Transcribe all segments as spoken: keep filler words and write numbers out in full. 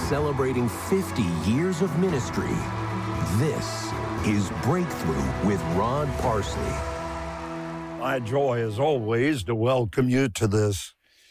celebrating fifty years of ministry. This is Breakthrough with Rod Parsley. My joy, as always, to welcome you to this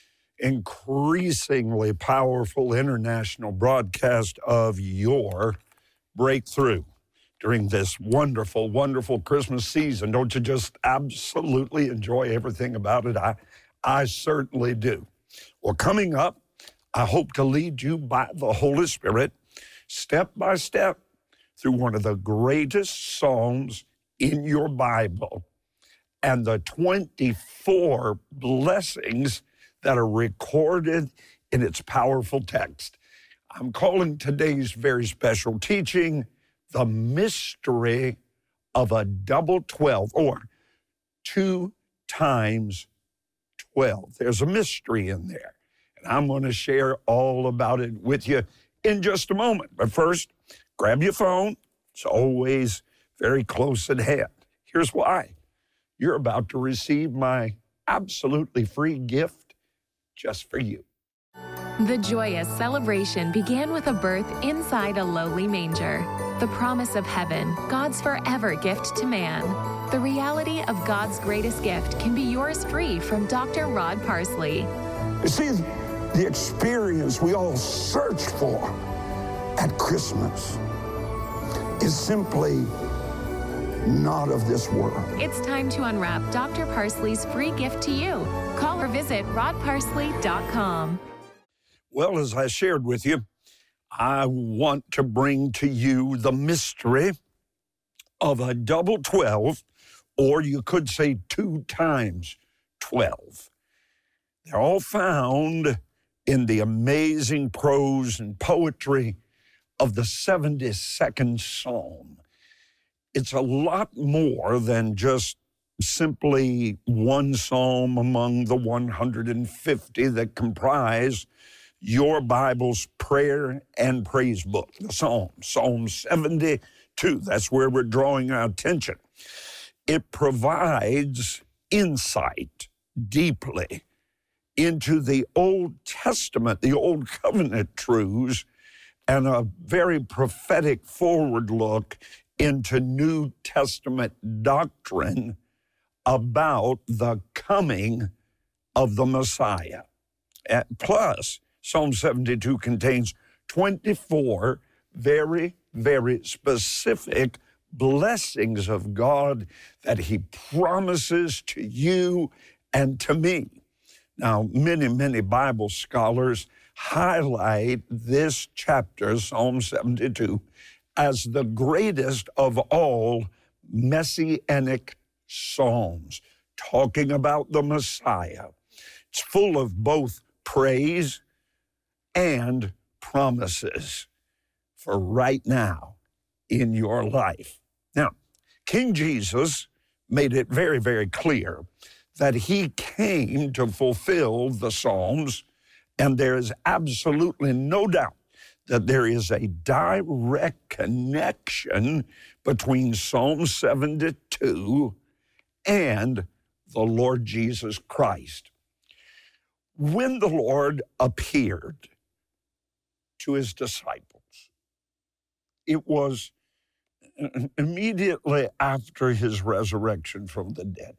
increasingly powerful international broadcast of your Breakthrough during this wonderful, wonderful Christmas season. Don't you just absolutely enjoy everything about it? I, I certainly do. Well, coming up, I hope to lead you by the Holy Spirit, step by step, through one of the greatest Psalms in your Bible and the twenty-four blessings that are recorded in its powerful text. I'm calling today's very special teaching The Mystery of a Double Twelve, or two times twelve. There's a mystery in there, and I'm going to share all about it with you in just a moment. But first, grab your phone. It's always very close at hand. Here's why. You're about to receive my absolutely free gift just for you. The joyous celebration began with a birth inside a lowly manger. The promise of heaven, God's forever gift to man. The reality of God's greatest gift can be yours free from Doctor Rod Parsley. You see, the experience we all search for at Christmas is simply not of this world. It's time to unwrap Doctor Parsley's free gift to you. Call or visit rod parsley dot com. Well, as I shared with you, I want to bring to you the mystery of a double twelve, or you could say two times twelve. They're all found in the amazing prose and poetry of the seventy-second Psalm. It's a lot more than just simply one psalm among the one hundred fifty that comprise your Bible's prayer and praise book, the Psalm, Psalm seventy-two. That's where we're drawing our attention. It provides insight deeply into the Old Testament, the Old Covenant truths, and a very prophetic forward look into New Testament doctrine about the coming of the Messiah. And plus, Psalm seventy-two contains twenty-four very, very specific blessings of God that he promises to you and to me. Now, many, many Bible scholars highlight this chapter, Psalm seventy-two, as the greatest of all messianic psalms, talking about the Messiah. It's full of both praise and promises for right now in your life. Now, King Jesus made it very, very clear that he came to fulfill the Psalms, and there is absolutely no doubt that there is a direct connection between Psalm seventy-two and the Lord Jesus Christ. When the Lord appeared to his disciples, it was immediately after his resurrection from the dead.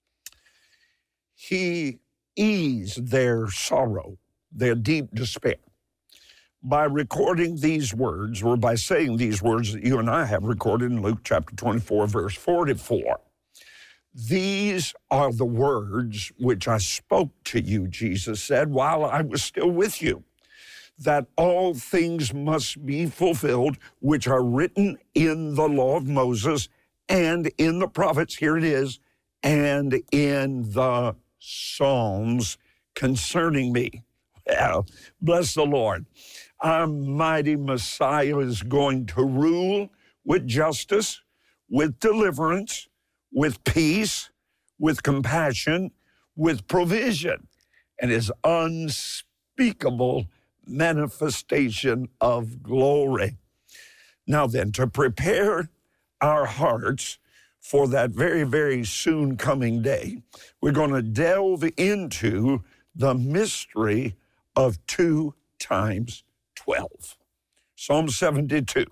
He eased their sorrow, their deep despair, by recording these words, or by saying these words that you and I have recorded in Luke chapter twenty-four, verse forty-four. These are the words which I spoke to you, Jesus said, while I was still with you, that all things must be fulfilled which are written in the law of Moses and in the prophets, here it is, and in the Psalms concerning me. Well, bless the Lord. Our mighty Messiah is going to rule with justice, with deliverance, with peace, with compassion, with provision, and his unspeakable manifestation of glory. Now then, to prepare our hearts for that very, very soon coming day, we're going to delve into the mystery of two times twelve. Psalm seventy-two.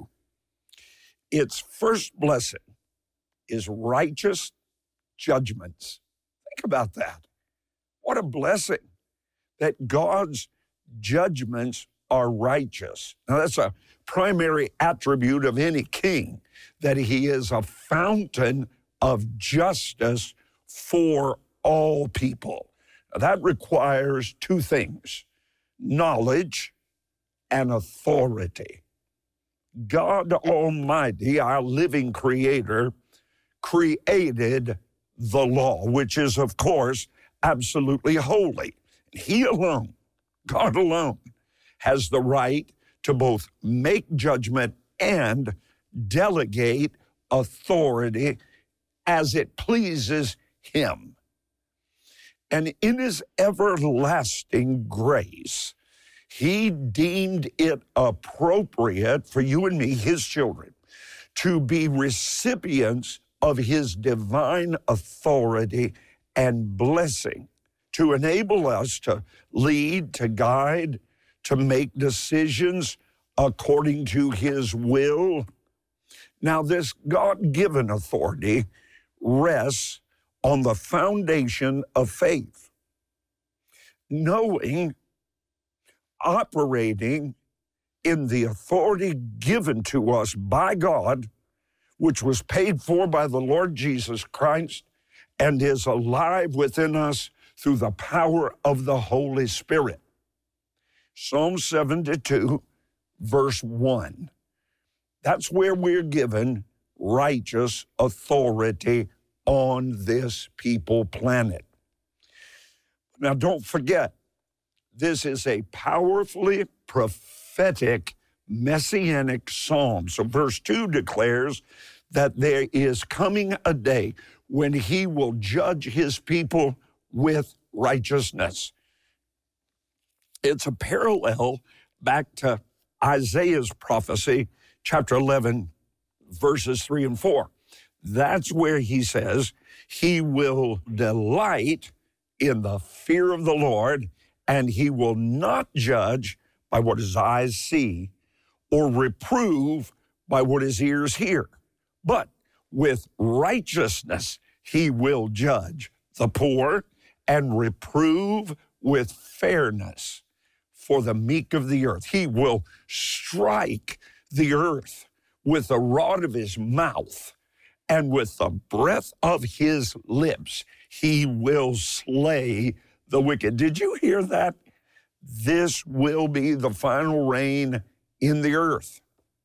Its first blessing is righteous judgments. Think about that. What a blessing that God's judgments are righteous. Now, that's a primary attribute of any king, that he is a fountain of justice for all people. Now, that requires two things: knowledge and authority. God Almighty, our living creator, created the law, which is, of course, absolutely holy. He alone, God alone, has the right to both make judgment and delegate authority as it pleases him. And in his everlasting grace, he deemed it appropriate for you and me, his children, to be recipients of his divine authority and blessing, to enable us to lead, to guide, to make decisions according to his will. Now, this God-given authority rests on the foundation of faith, knowing, operating in the authority given to us by God, which was paid for by the Lord Jesus Christ and is alive within us through the power of the Holy Spirit. Psalm seventy-two, verse one. That's where we're given righteous authority on this people planet. Now, don't forget, this is a powerfully prophetic messianic psalm. So verse two declares that there is coming a day when he will judge his people with righteousness. It's a parallel back to Isaiah's prophecy, chapter eleven, verses three and four. That's where he says he will delight in the fear of the Lord, and he will not judge by what his eyes see or reprove by what his ears hear. But with righteousness he will judge the poor and reprove with fairness for the meek of the earth. He will strike the earth with the rod of his mouth, and with the breath of his lips he will slay the wicked. Did you hear that? This will be the final reign in the earth.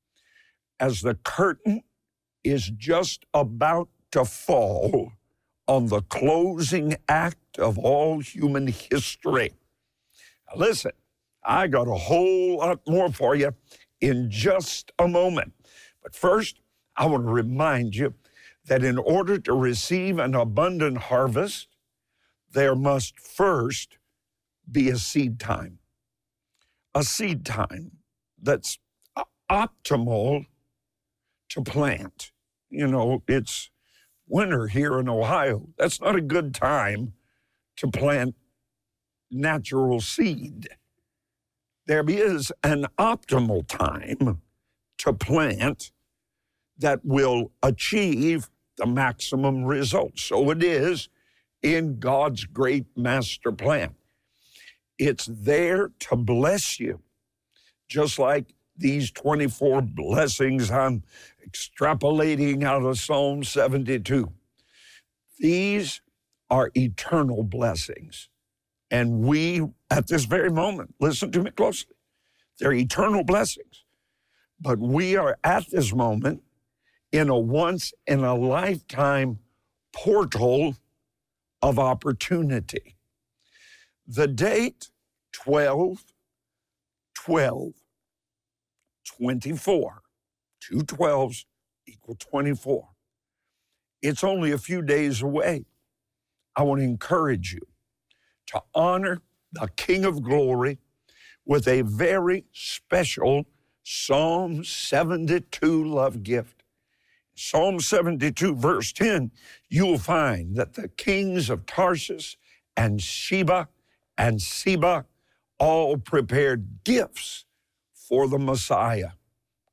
As the curtain is just about to fall on the closing act of all human history. Now listen, I got a whole lot more for you in just a moment. But first, I want to remind you that in order to receive an abundant harvest, there must first be a seed time. A seed time that's optimal to plant. You know, it's winter here in Ohio. That's not a good time to plant natural seed. There is an optimal time to plant that will achieve the maximum results. So it is in God's great master plan. It's there to bless you, just like these twenty-four blessings I'm extrapolating out of Psalm seventy-two. These are eternal blessings. And we, at this very moment, listen to me closely, they're eternal blessings. But we are at this moment in a once-in-a-lifetime portal of opportunity. The date, twelve twelve, twenty-four. Two twelves equal twenty-four. It's only a few days away. I want to encourage you to honor the King of Glory with a very special Psalm seventy-two love gift. Psalm seventy-two, verse ten, you'll find that the kings of Tarshish and Sheba and Seba all prepared gifts for the Messiah.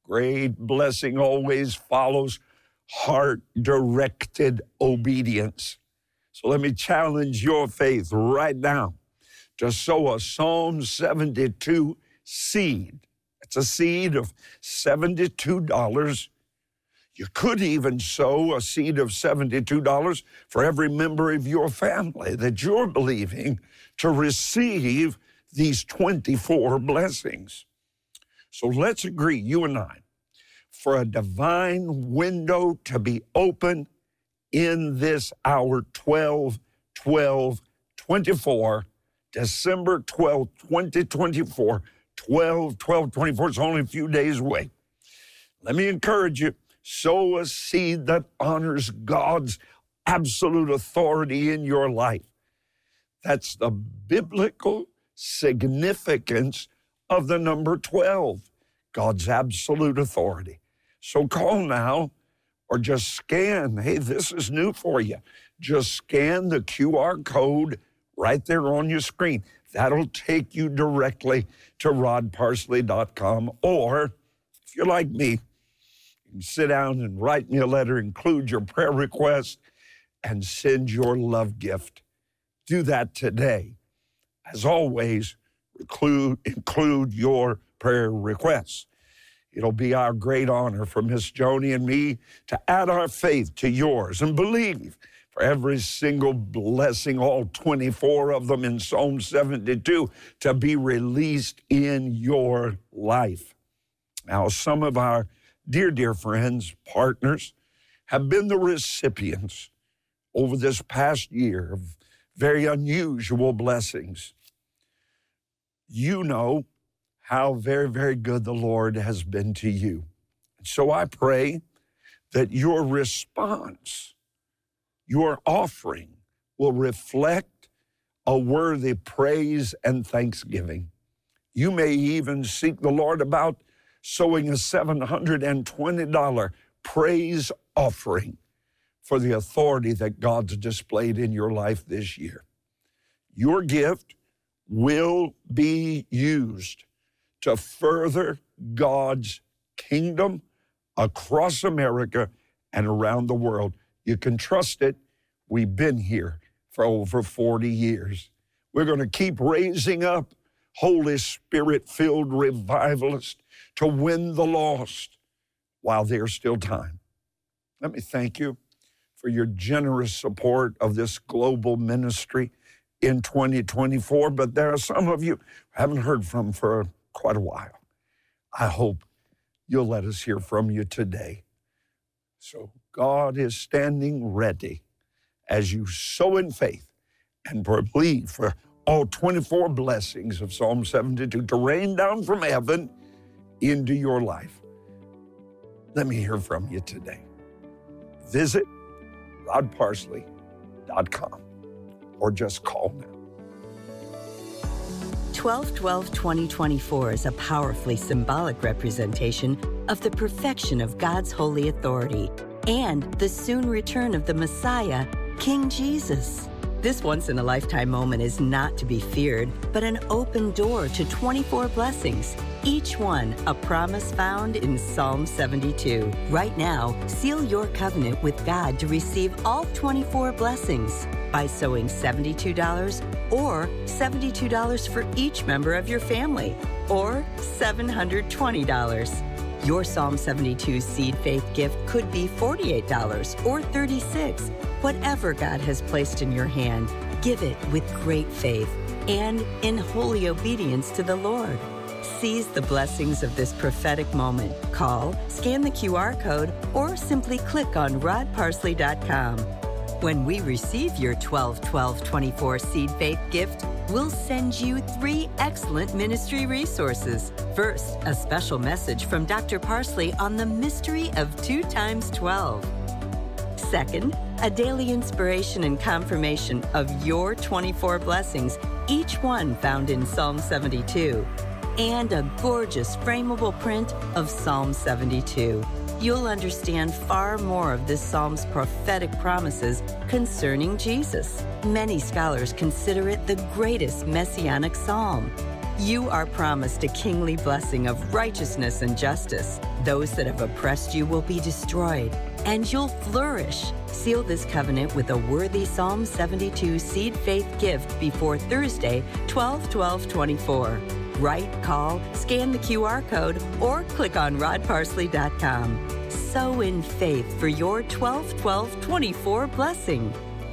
Great blessing always follows heart-directed obedience. So let me challenge your faith right now to sow a Psalm seventy-two seed. It's a seed of seventy-two dollars. You could even sow a seed of seventy-two dollars for every member of your family that you're believing to receive these twenty-four blessings. So let's agree, you and I, for a divine window to be open in this hour, twelve twelve twenty-four, December twelfth, twenty twenty-four, twelve twelve twenty-four. It's only a few days away. Let me encourage you, sow a seed that honors God's absolute authority in your life. That's the biblical significance of the number twelve, God's absolute authority. So call now or just scan. Hey, this is new for you. Just scan the Q R code right there on your screen. That'll take you directly to rod parsley dot com. Or if you're like me, you can sit down and write me a letter, include your prayer request, and send your love gift. Do that today. As always, include, include your prayer requests. It'll be our great honor for Miss Joni and me to add our faith to yours and believe for every single blessing, all twenty-four of them in Psalm seventy-two, to be released in your life. Now, some of our dear, dear friends, partners, have been the recipients over this past year of very unusual blessings. You know how very, very good the Lord has been to you. So I pray that your response, your offering, will reflect a worthy praise and thanksgiving. You may even seek the Lord about sowing a seven hundred twenty dollars praise offering for the authority that God's displayed in your life this year. Your gift will be used to further God's kingdom across America and around the world. You can trust it. We've been here for over forty years. We're going to keep raising up Holy Spirit-filled revivalists to win the lost while there's still time. Let me thank you for your generous support of this global ministry in twenty twenty-four, but there are some of you I haven't heard from for quite a while. I hope you'll let us hear from you today. So God is standing ready as you sow in faith and believe for all twenty-four blessings of Psalm seventy-two to rain down from heaven into your life. Let me hear from you today. Visit rod parsley dot com or just call now. twelve twelve twenty twenty-four is a powerfully symbolic representation of the perfection of God's holy authority and the soon return of the Messiah, King Jesus. This once-in-a-lifetime moment is not to be feared, but an open door to twenty-four blessings, each one a promise found in Psalm seventy-two. Right now, seal your covenant with God to receive all twenty-four blessings by sowing seventy-two dollars or seventy-two dollars for each member of your family, or seven hundred twenty dollars. Your Psalm seventy-two seed faith gift could be forty-eight dollars or thirty-six dollars. Whatever God has placed in your hand, give it with great faith and in holy obedience to the Lord. Seize the blessings of this prophetic moment. Call, scan the Q R code, or simply click on rod parsley dot com. When we receive your twelve twelve twenty-four seed faith gift, we'll send you three excellent ministry resources. First, a special message from Doctor Parsley on the mystery of two times twelve. Second, a daily inspiration and confirmation of your twenty-four blessings, each one found in Psalm seventy-two. And a gorgeous frameable print of Psalm seventy-two. You'll understand far more of this psalm's prophetic promises concerning Jesus. Many scholars consider it the greatest messianic psalm. You are promised a kingly blessing of righteousness and justice. Those that have oppressed you will be destroyed, and you'll flourish. Seal this covenant with a worthy Psalm seventy-two seed faith gift before Thursday, twelve twelve twenty-four. Write, call, scan the Q R code, or click on rod parsley dot com. Sow in faith for your twelve twelve twenty-four blessing.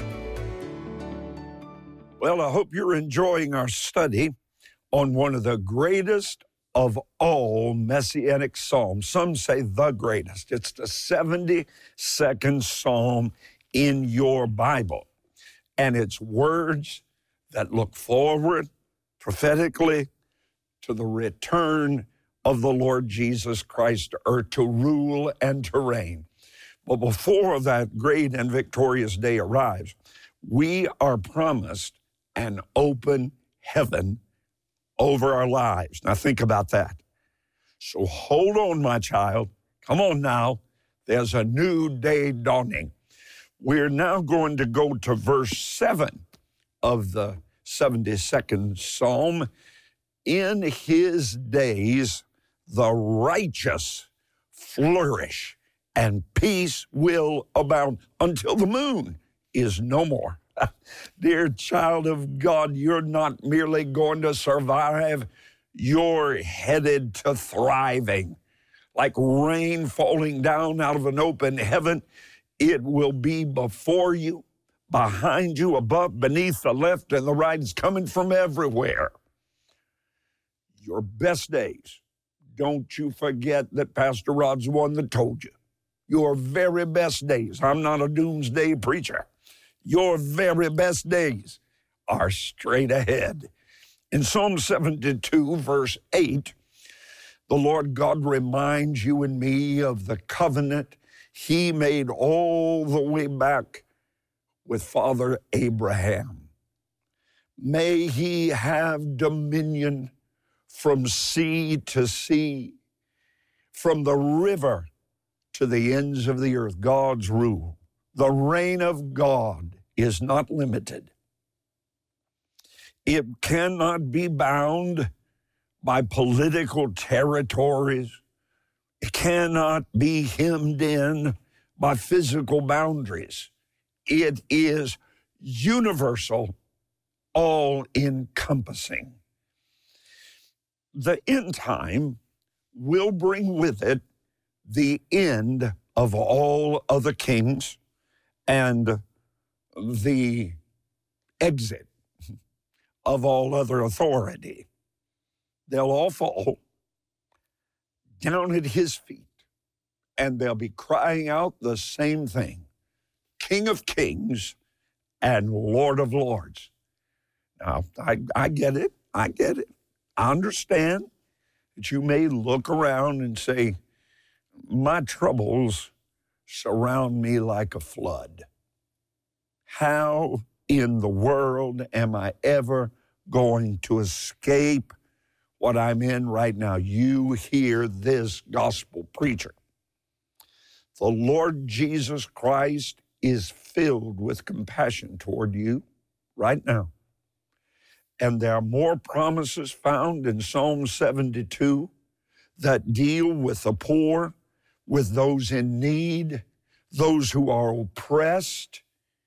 Well, I hope you're enjoying our study on one of the greatest of all messianic psalms. Some say the greatest. It's the seventy-second psalm in your Bible. And it's words that look forward prophetically to the return of the Lord Jesus Christ to earth to rule and to reign. But before that great and victorious day arrives, we are promised an open heaven over our lives. Now think about that. So hold on, my child. Come on now. There's a new day dawning. We're now going to go to verse seven of the seventy-second Psalm. In his days, the righteous flourish, and peace will abound until the moon is no more. Dear child of God, you're not merely going to survive, you're headed to thriving. Like rain falling down out of an open heaven, it will be before you, behind you, above, beneath, the left and the right. It's coming from everywhere. Your best days, don't you forget that Pastor Rod's the one that told you. Your very best days, I'm not a doomsday preacher. Your very best days are straight ahead. In Psalm seventy-two, verse eight, the Lord God reminds you and me of the covenant he made all the way back with Father Abraham. May he have dominion from sea to sea, from the river to the ends of the earth. God's rule. The reign of God is not limited. It cannot be bound by political territories. It cannot be hemmed in by physical boundaries. It is universal, all-encompassing. The end time will bring with it the end of all other kings and the exit of all other authority. They'll all fall down at his feet, and they'll be crying out the same thing: King of Kings and Lord of Lords. Now, I, I get it. I get it. I understand that you may look around and say, my troubles surround me like a flood. How in the world am I ever going to escape what I'm in right now? You hear this gospel preacher. The Lord Jesus Christ is filled with compassion toward you right now. And there are more promises found in Psalm seventy-two that deal with the poor, with those in need, those who are oppressed,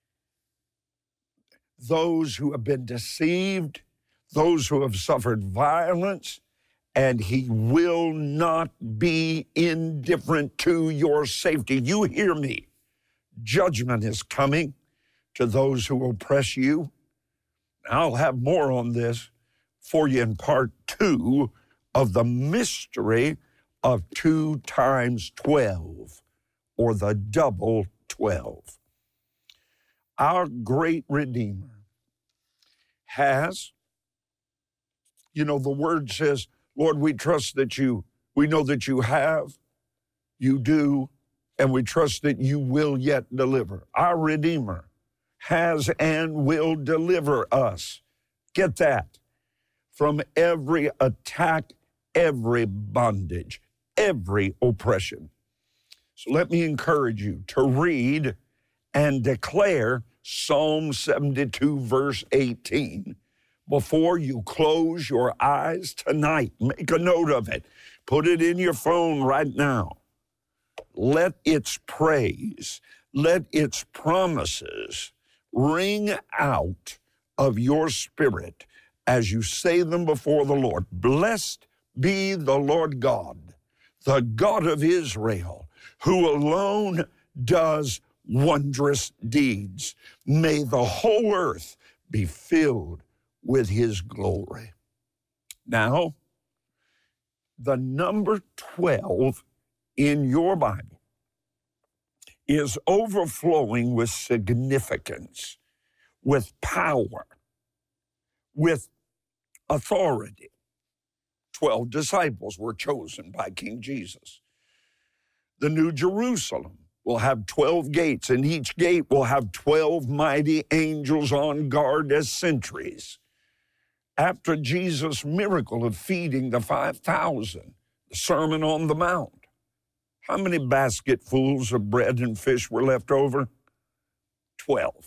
those who have been deceived, those who have suffered violence, and he will not be indifferent to your safety. You hear me. Judgment is coming to those who oppress you. I'll have more on this for you in part two of the mystery of two times twelve, or the double twelve. Our great Redeemer has, you know, the word says, Lord, we trust that you, we know that you have, you do, and we trust that you will yet deliver. Our Redeemer has and will deliver us. Get that. From every attack, every bondage, every oppression. So let me encourage you to read and declare Psalm seventy-two, verse eighteen, before you close your eyes tonight. Make a note of it. Put it in your phone right now. Let its praise, let its promises ring out of your spirit as you say them before the Lord. Blessed be the Lord God, the God of Israel, who alone does wondrous deeds. May the whole earth be filled with his glory. Now, the number twelve in your Bible is overflowing with significance, with power, with authority. Twelve disciples were chosen by King Jesus. The New Jerusalem will have twelve gates, and each gate will have twelve mighty angels on guard as sentries. After Jesus' miracle of feeding the five thousand, the Sermon on the Mount, how many basketfuls of bread and fish were left over? Twelve.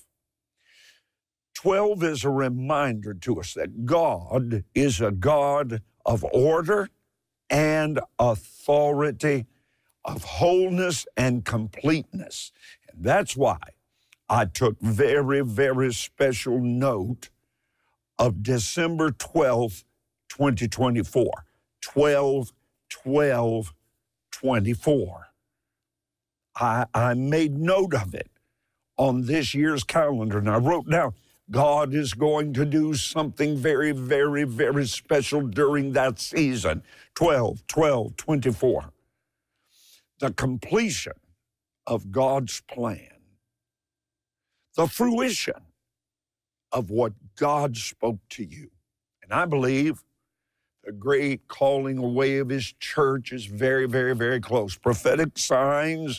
Twelve is a reminder to us that God is a God of order and authority, of wholeness and completeness. And that's why I took very, very special note of December twelfth, twenty twenty-four. twelve, twelve, twenty-four. I, I made note of it on this year's calendar, and I wrote down, God is going to do something very, very, very special during that season. twelve, twelve, twenty-four. The completion of God's plan. The fruition of what God spoke to you. And I believe the great calling away of his church is very, very, very close. Prophetic signs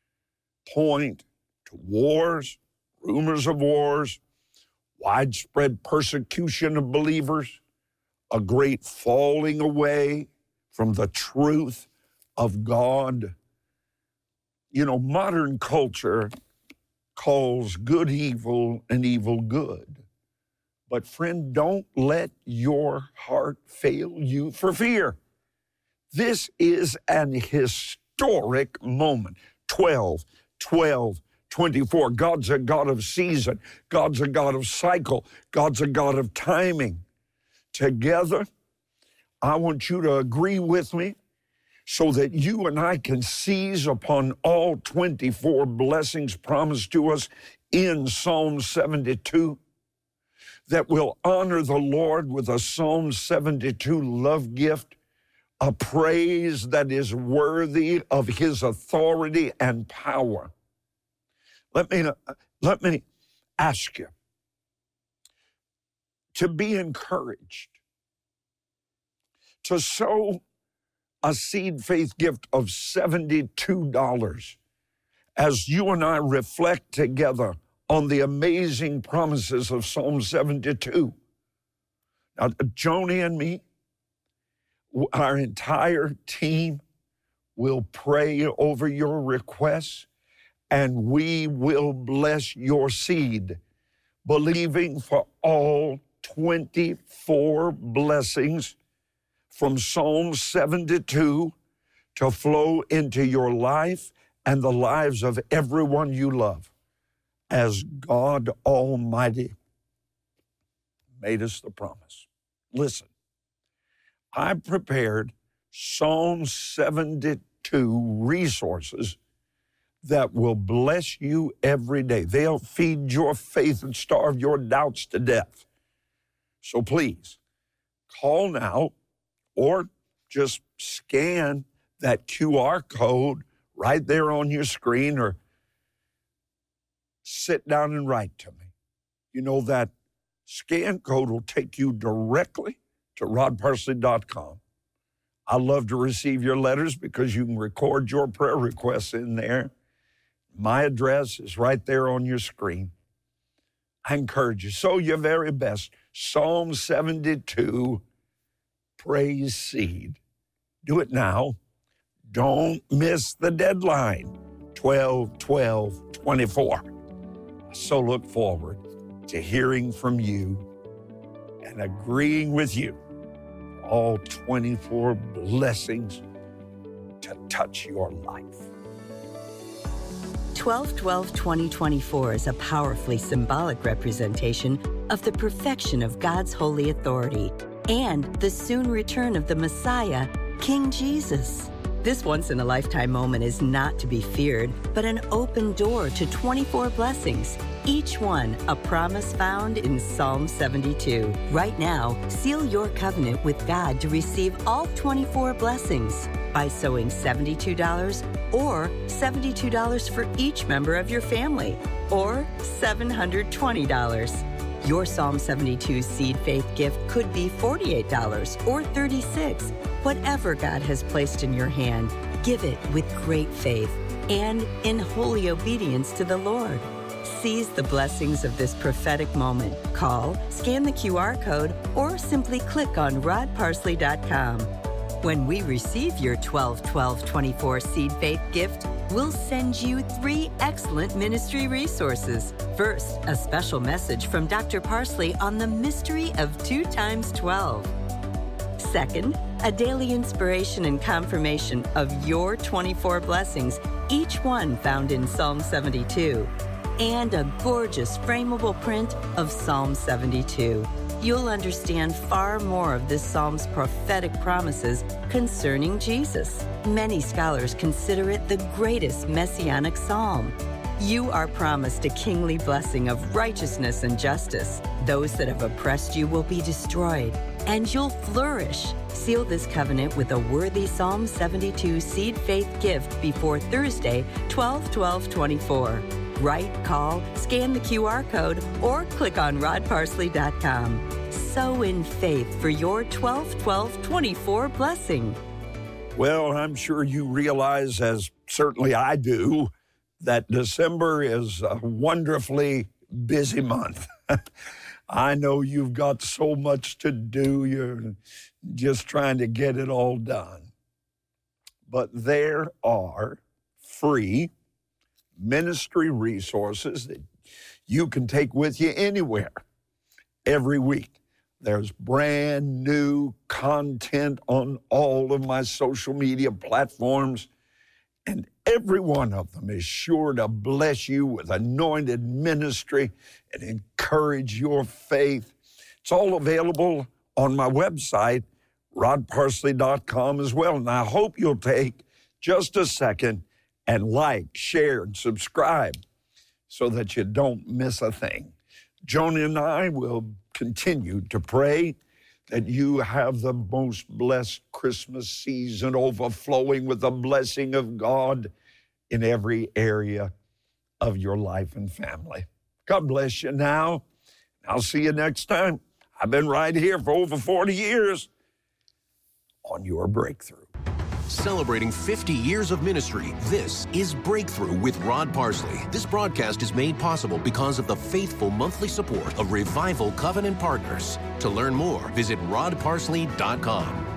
point to wars, rumors of wars, widespread persecution of believers, a great falling away from the truth of God. You know, modern culture calls good evil and evil good. But friend, don't let your heart fail you for fear. This is an historic moment. twelve, twelve, twenty-four. God's a God of season. God's a God of cycle. God's a God of timing. Together, I want you to agree with me so that you and I can seize upon all twenty-four blessings promised to us in Psalm seventy-two, that will honor the Lord with a Psalm seventy-two love gift, a praise that is worthy of his authority and power. Let me, let me ask you to be encouraged, to sow a seed faith gift of seventy-two dollars as you and I reflect together on the amazing promises of Psalm seventy-two. Now, Joni and me, our entire team will pray over your requests, and we will bless your seed, believing for all twenty-four blessings from Psalm seventy-two to flow into your life and the lives of everyone you love, as God Almighty made us the promise. Listen, I prepared Psalm seventy-two resources that will bless you every day. They'll feed your faith and starve your doubts to death. So please, call now or just scan that Q R code right there on your screen, or sit down and write to me. You know, that scan code will take you directly to rod parsley dot com. I love to receive your letters because you can record your prayer requests in there. My address is right there on your screen. I encourage you, sow your very best. Psalm seventy-two, praise seed. Do it now. Don't miss the deadline, twelve twelve twenty-four. I so look forward to hearing from you and agreeing with you. All twenty-four blessings to touch your life. twelve twelve twenty twenty-four is a powerfully symbolic representation of the perfection of God's holy authority and the soon return of the Messiah, King Jesus. This once-in-a-lifetime moment is not to be feared, but an open door to twenty-four blessings, each one a promise found in Psalm seventy-two. Right now, seal your covenant with God to receive all twenty-four blessings by sowing seventy-two dollars or seventy-two dollars for each member of your family, or seven hundred twenty dollars. Your Psalm seventy-two seed faith gift could be forty-eight dollars or thirty-six dollars. Whatever God has placed in your hand, give it with great faith and in holy obedience to the Lord. Seize the blessings of this prophetic moment. Call, scan the Q R code, or simply click on rod parsley dot com. When we receive your twelve twelve twenty-four seed faith gift, we'll send you three excellent ministry resources. First, a special message from Doctor Parsley on the mystery of two times twelve. Second, a daily inspiration and confirmation of your twenty-four blessings, each one found in Psalm seventy-two. And a gorgeous frameable print of Psalm seventy-two. You'll understand far more of this psalm's prophetic promises concerning Jesus. Many scholars consider it the greatest messianic psalm. You are promised a kingly blessing of righteousness and justice. Those that have oppressed you will be destroyed, and you'll flourish. Seal this covenant with a worthy Psalm seventy-two seed faith gift before Thursday, twelve twelve twenty-four. Write, call, scan the Q R code, or click on rod parsley dot com. Sow in faith for your twelve twelve twenty-four blessing. Well, I'm sure you realize, as certainly I do, that December is a wonderfully busy month. I know you've got so much to do. You're just trying to get it all done. But there are free ministry resources that you can take with you anywhere every week. There's brand new content on all of my social media platforms, and every one of them is sure to bless you with anointed ministry and encourage your faith. It's all available on my website, rod parsley dot com as well. And I hope you'll take just a second and like, share, and subscribe so that you don't miss a thing. Joni and I will continue to pray that you have the most blessed Christmas season, overflowing with the blessing of God in every area of your life and family. God bless you now. I'll see you next time. I've been right here for over forty years on your Breakthrough. Celebrating fifty years of ministry, this is Breakthrough with Rod Parsley. This broadcast is made possible because of the faithful monthly support of Revival Covenant Partners. To learn more, visit rod parsley dot com.